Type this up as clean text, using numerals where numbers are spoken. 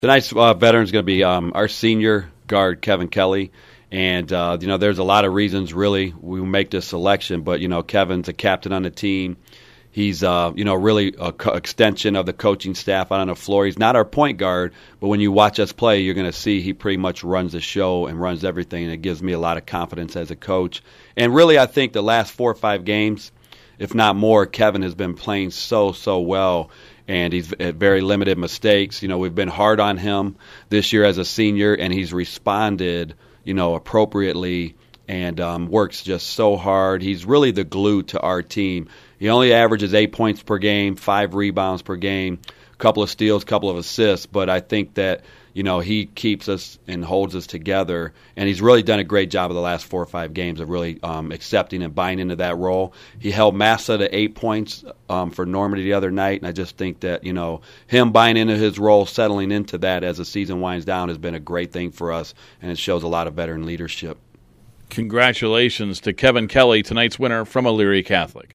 Tonight's veteran is going to be our senior guard, Kevin Kelly. And, there's a lot of reasons, really, we make this selection. But, Kevin's a captain on the team. He's, really an extension of the coaching staff out on the floor. He's not our point guard, but when you watch us play, you're going to see he pretty much runs the show and runs everything, and it gives me a lot of confidence as a coach. And really, I think the last 4 or 5 games, if not more, Kevin has been playing so well, and he's had very limited mistakes. We've been hard on him this year as a senior, and he's responded, appropriately and works just so hard. He's really the glue to our team. He only averages 8 points per game, 5 rebounds per game, a couple of steals, a couple of assists, but I think that he keeps us and holds us together, and he's really done a great job of the last 4 or 5 games of really accepting and buying into that role. He held Massa to 8 points for Normandy the other night, and I just think that him buying into his role, settling into that as the season winds down has been a great thing for us, and it shows a lot of veteran leadership. Congratulations to Kevin Kelly, tonight's winner from Elyria Catholic.